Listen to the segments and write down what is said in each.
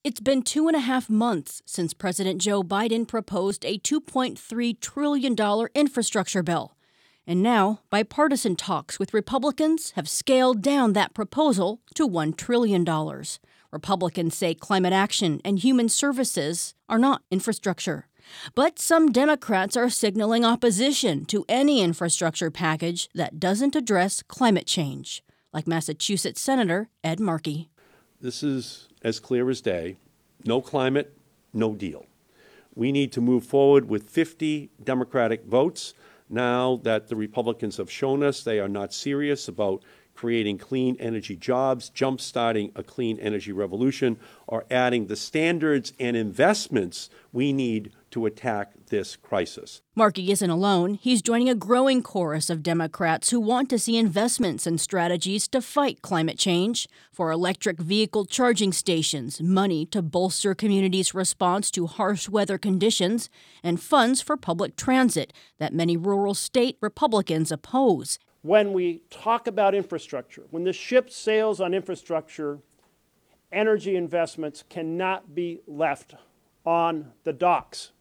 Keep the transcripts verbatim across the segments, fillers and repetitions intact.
It's been two and a half months since President Joe Biden proposed a two point three trillion dollars infrastructure bill. And now, bipartisan talks with Republicans have scaled down that proposal to one trillion dollars. Republicans say climate action and human services are not infrastructure. But some Democrats are signaling opposition to any infrastructure package that doesn't address climate change, like Massachusetts Senator Ed Markey. This is as clear as day. No climate, no deal. We need to move forward with fifty Democratic votes now that the Republicans have shown us they are not serious about creating clean energy jobs, jump-starting a clean energy revolution, or adding the standards and investments we need to attack this crisis. Markey isn't alone. He's joining a growing chorus of Democrats who want to see investments and strategies to fight climate change, for electric vehicle charging stations, money to bolster communities' response to harsh weather conditions, and funds for public transit that many rural state Republicans oppose. When we talk about infrastructure, when the ship sails on infrastructure, energy investments cannot be left on the docks.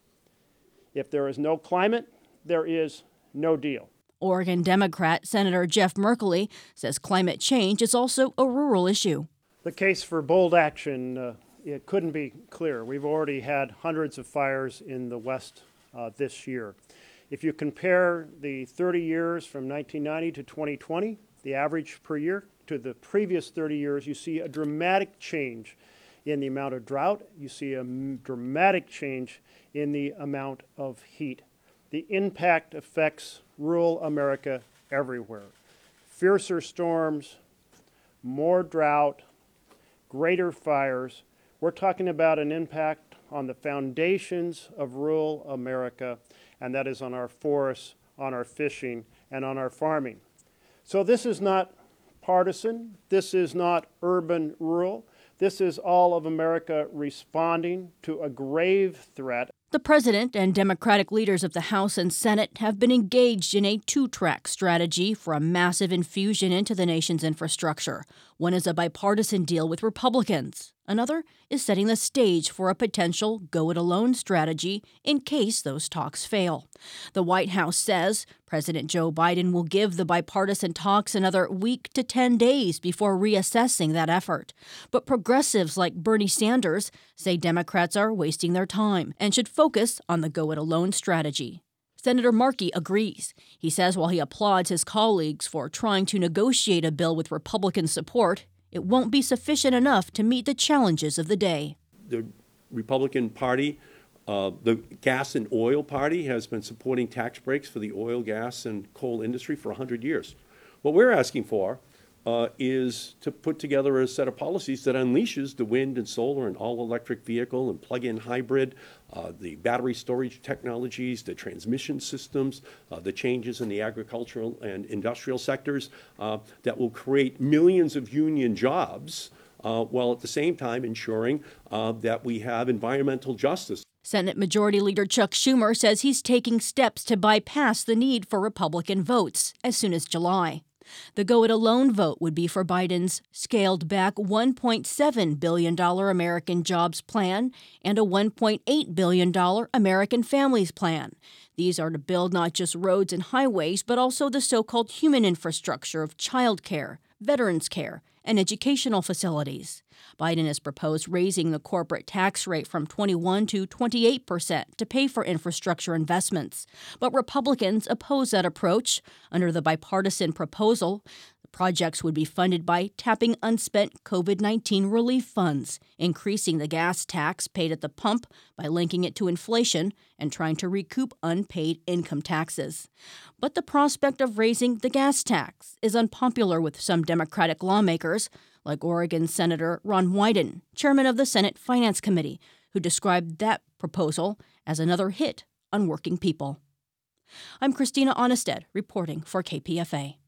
If there is no climate, there is no deal. Oregon Democrat Senator Jeff Merkley says climate change is also a rural issue. The case for bold action, uh, it couldn't be clearer. We've already had hundreds of fires in the West uh, this year. If you compare the thirty years from nineteen ninety to twenty twenty, the average per year, to the previous thirty years, you see a dramatic change in the amount of drought. You see a dramatic change in the amount of heat. The impact affects rural America everywhere. Fiercer storms, more drought, greater fires. We're talking about an impact on the foundations of rural America, and that is on our forests, on our fishing, and on our farming. So this is not partisan. This is not urban-rural. This is all of America responding to a grave threat. The president and Democratic leaders of the House and Senate have been engaged in a two-track strategy for a massive infusion into the nation's infrastructure. One is a bipartisan deal with Republicans. Another is setting the stage for a potential go-it-alone strategy in case those talks fail. The White House says President Joe Biden will give the bipartisan talks another week to ten days before reassessing that effort. But progressives like Bernie Sanders say Democrats are wasting their time and should focus on the go-it-alone strategy. Senator Markey agrees. He says while he applauds his colleagues for trying to negotiate a bill with Republican support, it won't be sufficient enough to meet the challenges of the day. The Republican Party, uh, the gas and oil party, has been supporting tax breaks for the oil, gas, and coal industry for one hundred years. What we're asking for uh, is to put together a set of policies that unleashes the wind and solar and all-electric vehicle and plug-in hybrid, uh, the battery storage technologies, the transmission systems, uh, the changes in the agricultural and industrial sectors uh, that will create millions of union jobs uh, while at the same time ensuring uh, that we have environmental justice. Senate Majority Leader Chuck Schumer says he's taking steps to bypass the need for Republican votes as soon as July. The go-it-alone vote would be for Biden's scaled-back one point seven billion dollars American Jobs Plan and a one point eight billion dollars American Families Plan. These are to build not just roads and highways, but also the so-called human infrastructure of child care, veterans care, and educational facilities. Biden has proposed raising the corporate tax rate from twenty-one to twenty-eight percent to pay for infrastructure investments. But Republicans oppose that approach. Under the bipartisan proposal, the projects would be funded by tapping unspent COVID nineteen relief funds, increasing the gas tax paid at the pump by linking it to inflation, and trying to recoup unpaid income taxes. But the prospect of raising the gas tax is unpopular with some Democratic lawmakers, like Oregon Senator Ron Wyden, chairman of the Senate Finance Committee, who described that proposal as another hit on working people. I'm Christina Onnested, reporting for K P F A.